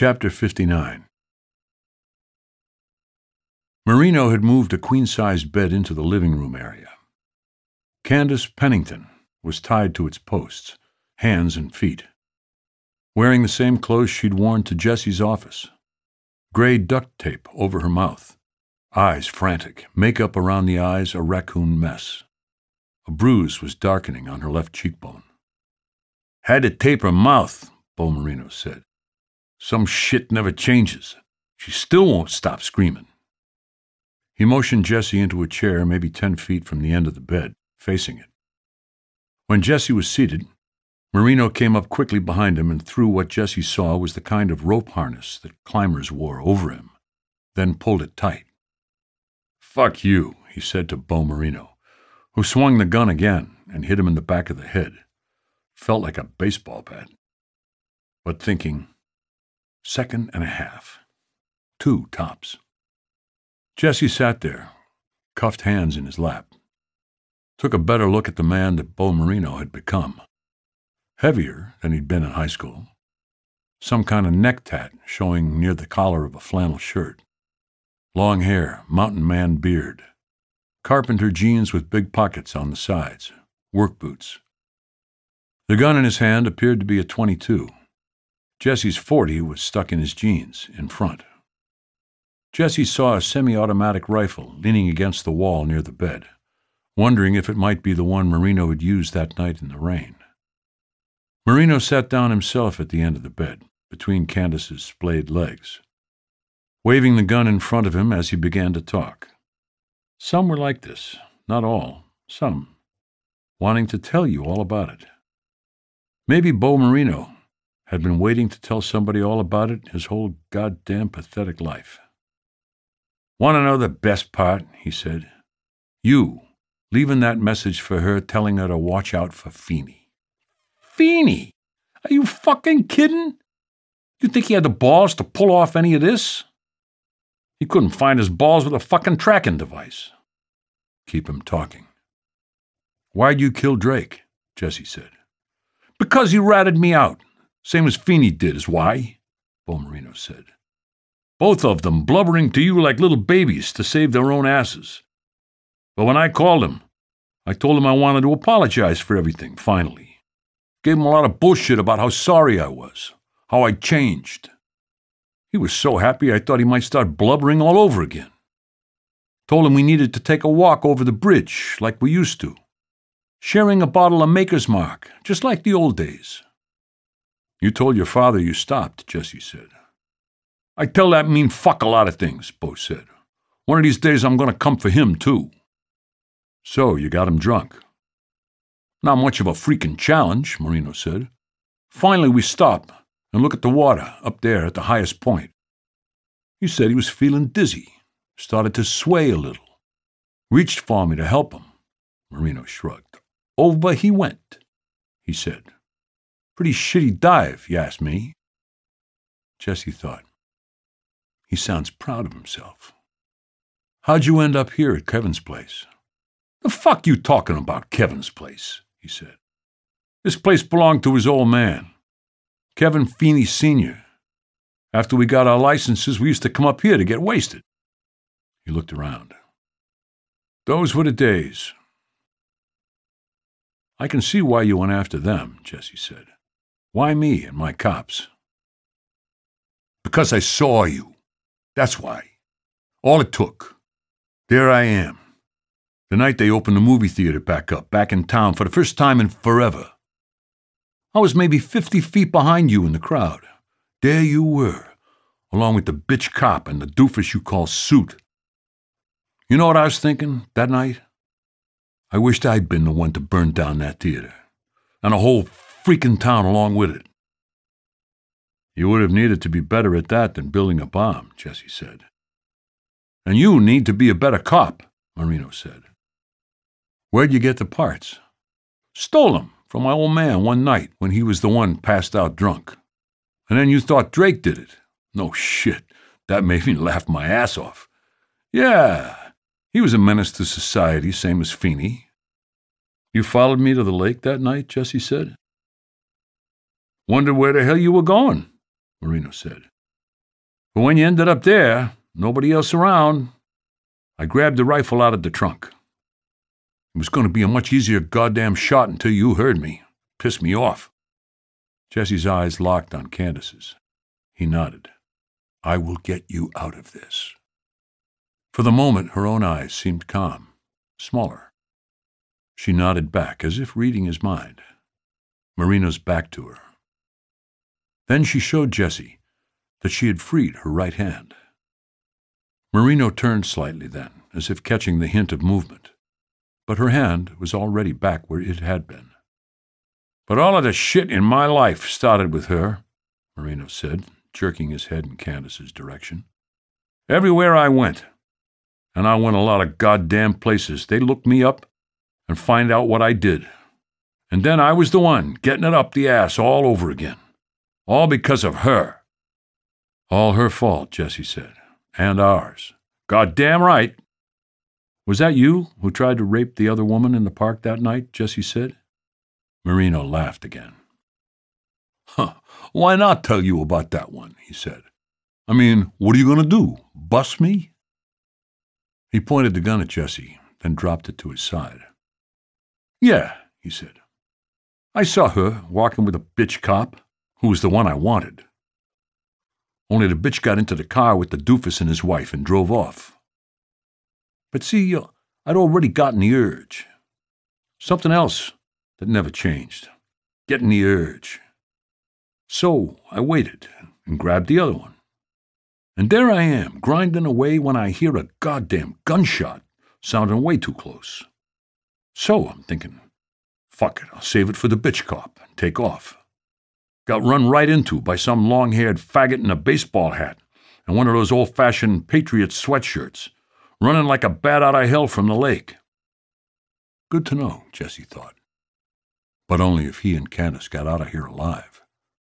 Chapter 59. Marino had moved a queen-sized bed into the living room area. Candace Pennington was tied to its posts, hands and feet, wearing the same clothes she'd worn to Jesse's office. Gray duct tape over her mouth, eyes frantic, makeup around the eyes a raccoon mess. A bruise was darkening on her left cheekbone. "Had to tape her mouth," Bo Marino said. "Some shit never changes. She still won't stop screaming." He motioned Jesse into a chair maybe 10 feet from the end of the bed, facing it. When Jesse was seated, Marino came up quickly behind him and threw what Jesse saw was the kind of rope harness that climbers wore over him, then pulled it tight. "Fuck you," he said to Bo Marino, who swung the gun again and hit him in the back of the head. Felt like a baseball bat. But thinking, second and a half. 2 tops. Jesse sat there, cuffed hands in his lap. Took a better look at the man that Bo Marino had become. Heavier than he'd been in high school. Some kind of neck tat showing near the collar of a flannel shirt. Long hair, mountain man beard. Carpenter jeans with big pockets on the sides. Work boots. The gun in his hand appeared to be a .22. Jesse's .40 was stuck in his jeans, in front. Jesse saw a semi-automatic rifle leaning against the wall near the bed, wondering if it might be the one Marino had used that night in the rain. Marino sat down himself at the end of the bed, between Candace's splayed legs, waving the gun in front of him as he began to talk. Some were like this, not all, some, wanting to tell you all about it. Maybe Bo Marino had been waiting to tell somebody all about it his whole goddamn pathetic life. "Want to know the best part?" he said. "You, leaving that message for her telling her to watch out for Feeney." "Feeney? Are you fucking kidding? You think he had the balls to pull off any of this? He couldn't find his balls with a fucking tracking device." "Keep him talking." "Why'd you kill Drake?" Jesse said. "Because he ratted me out. Same as Feeney did is why," Bo Marino said. "Both of them blubbering to you like little babies to save their own asses. But when I called him, I told him I wanted to apologize for everything, finally. Gave him a lot of bullshit about how sorry I was, how I'd changed. He was so happy I thought he might start blubbering all over again. Told him we needed to take a walk over the bridge, like we used to. Sharing a bottle of Maker's Mark, just like the old days." "You told your father you stopped," Jesse said. "I tell that mean fuck a lot of things," Bo said. "One of these days I'm going to come for him, too." "So, you got him drunk." "Not much of a freaking challenge," Marino said. "Finally we stop and look at the water up there at the highest point. He said he was feeling dizzy, started to sway a little. Reached for me to help him." Marino shrugged. "Over he went," he said. "Pretty shitty dive, you ask me." Jesse thought, he sounds proud of himself. "How'd you end up here at Kevin's place?" "The fuck you talking about, Kevin's place?" he said. "This place belonged to his old man, Kevin Feeney Sr. After we got our licenses, we used to come up here to get wasted." He looked around. "Those were the days." "I can see why you went after them," Jesse said. "Why me and my cops?" "Because I saw you. That's why. All it took. There I am. The night they opened the movie theater back up, back in town for the first time in forever. I was maybe 50 feet behind you in the crowd. There you were, along with the bitch cop and the doofus you call Suit. You know what I was thinking that night? I wished I'd been the one to burn down that theater, and a whole freaking town along with it." "You would have needed to be better at that than building a bomb," Jesse said. "And you need to be a better cop," Marino said. "Where'd you get the parts?" "Stole them from my old man one night when he was the one passed out drunk. And then you thought Drake did it. No shit, that made me laugh my ass off. Yeah, he was a menace to society, same as Feeney." "You followed me to the lake that night?" Jesse said. "Wondered where the hell you were going," Marino said. But when you ended up there, nobody else around, I grabbed the rifle out of the trunk. It was going to be a much easier goddamn shot until you heard me. Pissed me off." Jesse's eyes locked on Candace's. He nodded. "I will get you out of this." For the moment, her own eyes seemed calm, smaller. She nodded back, as if reading his mind. Marino's back to her. Then she showed Jesse that she had freed her right hand. Marino turned slightly then, as if catching the hint of movement, but her hand was already back where it had been. "But all of the shit in my life started with her," Marino said, jerking his head in Candace's direction. "Everywhere I went, and I went a lot of goddamn places, they looked me up and find out what I did. And then I was the one getting it up the ass all over again. All because of her." "All her fault," Jesse said. "And ours." "Goddamn right." "Was that you who tried to rape the other woman in the park that night?" Jesse said. Marino laughed again. "Huh, why not tell you about that one?" he said. "I mean, what are you going to do? Bust me?" He pointed the gun at Jesse, then dropped it to his side. "Yeah," he said. "I saw her walking with a bitch cop, who was the one I wanted. Only the bitch got into the car with the doofus and his wife and drove off. But see, I'd already gotten the urge. Something else that never changed. Getting the urge. So I waited and grabbed the other one. And there I am, grinding away when I hear a goddamn gunshot sounding way too close. So I'm thinking, fuck it, I'll save it for the bitch cop and take off. Got run right into by some long-haired faggot in a baseball hat and one of those old-fashioned Patriot sweatshirts, running like a bat out of hell from the lake." Good to know, Jesse thought. But only if he and Candace got out of here alive.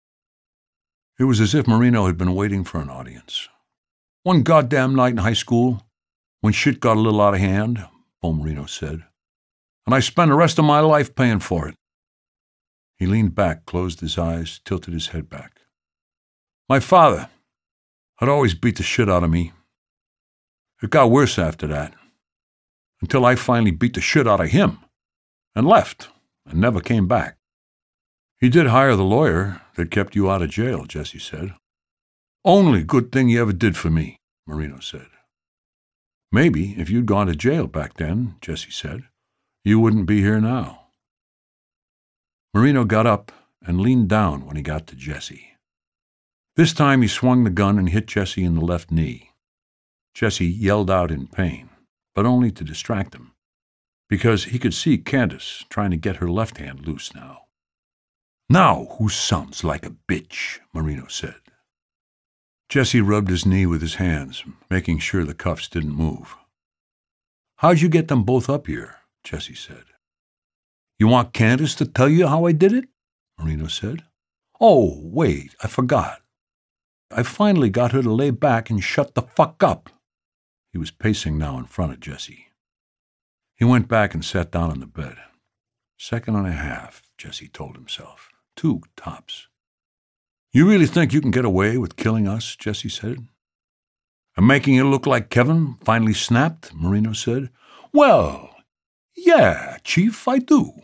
It was as if Marino had been waiting for an audience. "One goddamn night in high school, when shit got a little out of hand," Bo Marino said, "and I spent the rest of my life paying for it." He leaned back, closed his eyes, tilted his head back. "My father had always beat the shit out of me. It got worse after that, until I finally beat the shit out of him and left and never came back." "He did hire the lawyer that kept you out of jail," Jesse said. "Only good thing he ever did for me," Marino said. "Maybe if you'd gone to jail back then," Jesse said, "you wouldn't be here now." Marino got up and leaned down when he got to Jesse. This time he swung the gun and hit Jesse in the left knee. Jesse yelled out in pain, but only to distract him, because he could see Candace trying to get her left hand loose now. "Now who sounds like a bitch?" Marino said. Jesse rubbed his knee with his hands, making sure the cuffs didn't move. "How'd you get them both up here?" Jesse said. "You want Candace to tell you how I did it?" Marino said. "Oh, wait, I forgot. I finally got her to lay back and shut the fuck up." He was pacing now in front of Jesse. He went back and sat down on the bed. "Second and a half," Jesse told himself. 2 tops. "You really think you can get away with killing us?" Jesse said. "And making it look like Kevin finally snapped?" Marino said. "Well, yeah, Chief, I do."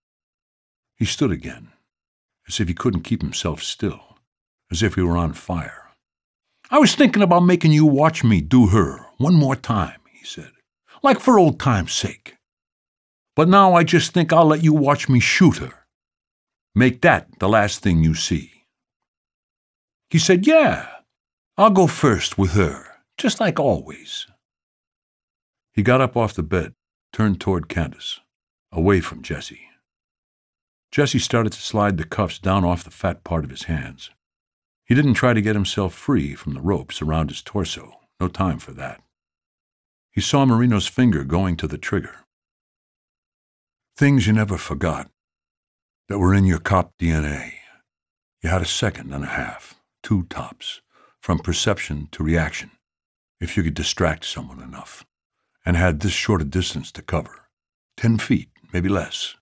He stood again, as if he couldn't keep himself still, as if he were on fire. "I was thinking about making you watch me do her one more time," he said, "like for old time's sake. But now I just think I'll let you watch me shoot her. Make that the last thing you see." He said, "Yeah, I'll go first with her, just like always." He got up off the bed, turned toward Candace, away from Jesse. Jesse started to slide the cuffs down off the fat part of his hands. He didn't try to get himself free from the ropes around his torso. No time for that. He saw Marino's finger going to the trigger. Things you never forgot, that were in your cop DNA. You had a second and a half, 2 tops, from perception to reaction, if you could distract someone enough, and had this short a distance to cover, 10 feet, maybe less.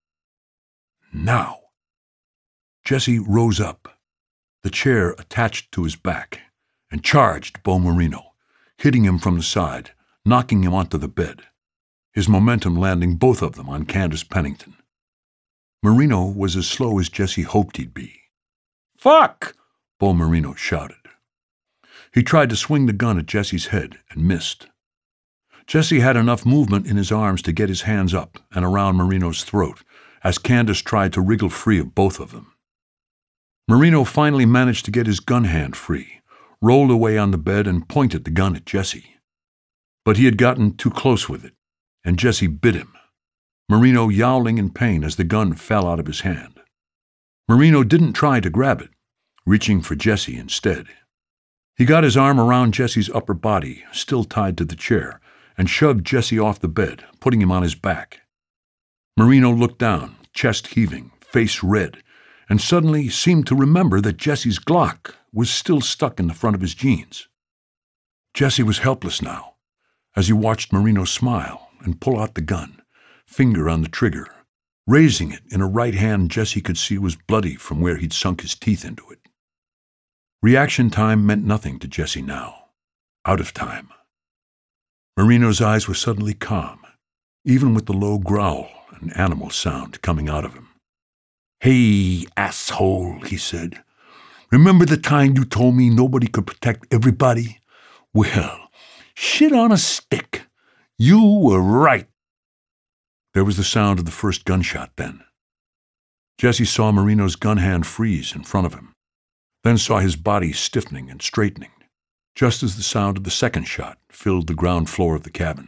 Now. Jesse rose up, the chair attached to his back, and charged Bo Marino, hitting him from the side, knocking him onto the bed, his momentum landing both of them on Candace Pennington. Marino was as slow as Jesse hoped he'd be. "Fuck!" Bo Marino shouted. He tried to swing the gun at Jesse's head and missed. Jesse had enough movement in his arms to get his hands up and around Marino's throat as Candace tried to wriggle free of both of them. Marino finally managed to get his gun hand free, rolled away on the bed and pointed the gun at Jesse. But he had gotten too close with it, and Jesse bit him, Marino yowling in pain as the gun fell out of his hand. Marino didn't try to grab it, reaching for Jesse instead. He got his arm around Jesse's upper body, still tied to the chair, and shoved Jesse off the bed, putting him on his back. Marino looked down, chest heaving, face red, and suddenly seemed to remember that Jesse's Glock was still stuck in the front of his jeans. Jesse was helpless now, as he watched Marino smile and pull out the gun, finger on the trigger, raising it in a right hand Jesse could see was bloody from where he'd sunk his teeth into it. Reaction time meant nothing to Jesse now. Out of time. Marino's eyes were suddenly calm, even with the low growl and animal sound coming out of him. "Hey, asshole," he said. "Remember the time you told me nobody could protect everybody? Well, shit on a stick. You were right." There was the sound of the first gunshot then. Jesse saw Marino's gun hand freeze in front of him, then saw his body stiffening and straightening, just as the sound of the second shot filled the ground floor of the cabin.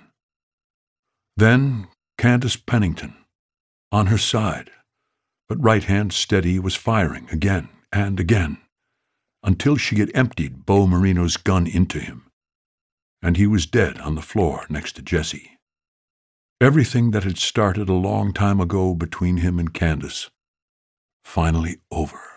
Then Candace Pennington, on her side, but right hand steady, was firing again and again, until she had emptied Bo Marino's gun into him, and he was dead on the floor next to Jesse. Everything that had started a long time ago between him and Candace, finally over.